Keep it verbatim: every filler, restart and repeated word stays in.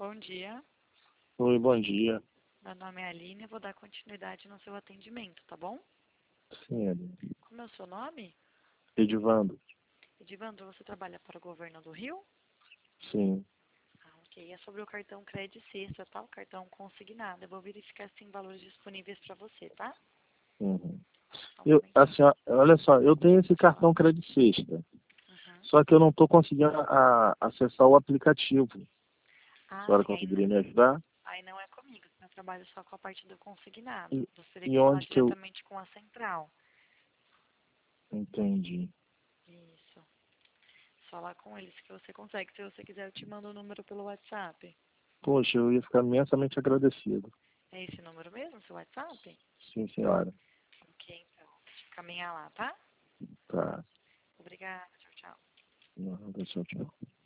Bom dia, Oi, bom dia. meu nome é Aline, eu vou dar continuidade no seu atendimento, tá bom? Sim, Aline. Como é o seu nome? Edivando. Edivandro, você trabalha para o governo do Rio? Sim. Ah, ok. É sobre o cartão Crédito Sexta, tá? O cartão consignado. Eu vou verificar se tem valores disponíveis para você, tá? Uhum. Só um Eu, momentinho. assim, ó, olha só, eu tenho esse cartão Crédito Sexta, Uhum. só que eu não estou conseguindo a- acessar o aplicativo. A Ah, senhora sim, aí não, conseguiria me ajudar? aí não é comigo. Eu trabalho só com a parte do consignado. E, Você teria e que falar onde que eu diretamente com a central. entendi? Isso. Falar com eles que você consegue. Se você quiser, eu te mando o número pelo WhatsApp. Poxa, eu ia ficar imensamente agradecido. É esse número mesmo, seu WhatsApp? Sim, senhora. Ok, então. Deixa eu caminhar lá, tá? Tá. Obrigada. Tchau, tchau. Não, tchau, tchau.